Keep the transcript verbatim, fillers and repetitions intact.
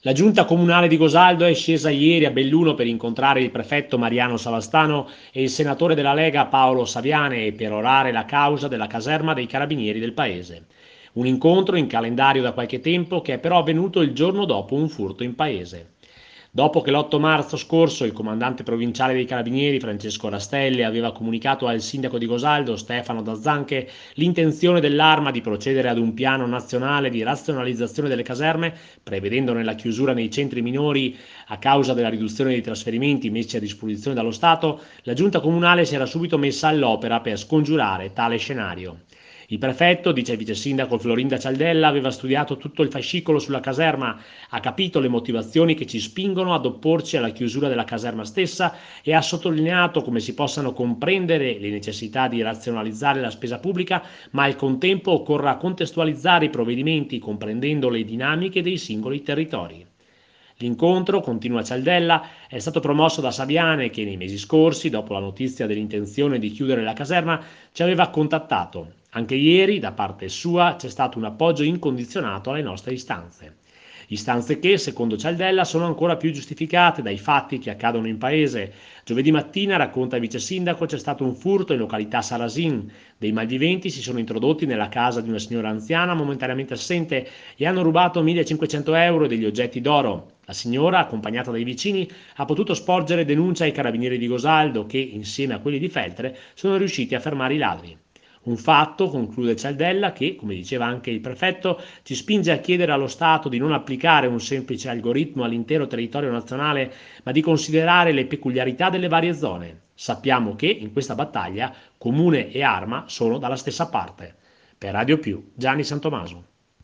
La giunta comunale di Gosaldo è scesa ieri a Belluno per incontrare il prefetto Mariano Savastano e il senatore della Lega Paolo Saviane e perorare la causa della caserma dei carabinieri del paese. Un incontro in calendario da qualche tempo che è però avvenuto il giorno dopo un furto in paese. Dopo che l'otto marzo scorso il comandante provinciale dei carabinieri Francesco Rastelli aveva comunicato al sindaco di Gosaldo Stefano Dazzanche l'intenzione dell'Arma di procedere ad un piano nazionale di razionalizzazione delle caserme, prevedendone la chiusura nei centri minori a causa della riduzione dei trasferimenti messi a disposizione dallo Stato, la giunta comunale si era subito messa all'opera per scongiurare tale scenario. Il prefetto, dice il vice sindaco Florinda Cialdella, aveva studiato tutto il fascicolo sulla caserma, ha capito le motivazioni che ci spingono ad opporci alla chiusura della caserma stessa e ha sottolineato come si possano comprendere le necessità di razionalizzare la spesa pubblica, ma al contempo occorra contestualizzare i provvedimenti comprendendo le dinamiche dei singoli territori. L'incontro, continua Cialdella, è stato promosso da Saviane che nei mesi scorsi, dopo la notizia dell'intenzione di chiudere la caserma, ci aveva contattato. Anche ieri, da parte sua, c'è stato un appoggio incondizionato alle nostre istanze. Istanze che, secondo Cialdella, sono ancora più giustificate dai fatti che accadono in paese. Giovedì mattina, racconta il vice sindaco, c'è stato un furto in località Sarasin. Dei malviventi si sono introdotti nella casa di una signora anziana momentaneamente assente e hanno rubato millecinquecento euro e degli oggetti d'oro. La signora, accompagnata dai vicini, ha potuto sporgere denuncia ai carabinieri di Gosaldo che, insieme a quelli di Feltre, sono riusciti a fermare i ladri. Un fatto, conclude Cialdella, che, come diceva anche il prefetto, ci spinge a chiedere allo Stato di non applicare un semplice algoritmo all'intero territorio nazionale, ma di considerare le peculiarità delle varie zone. Sappiamo che, in questa battaglia, Comune e Arma sono dalla stessa parte. Per Radio Più, Gianni Santomaso.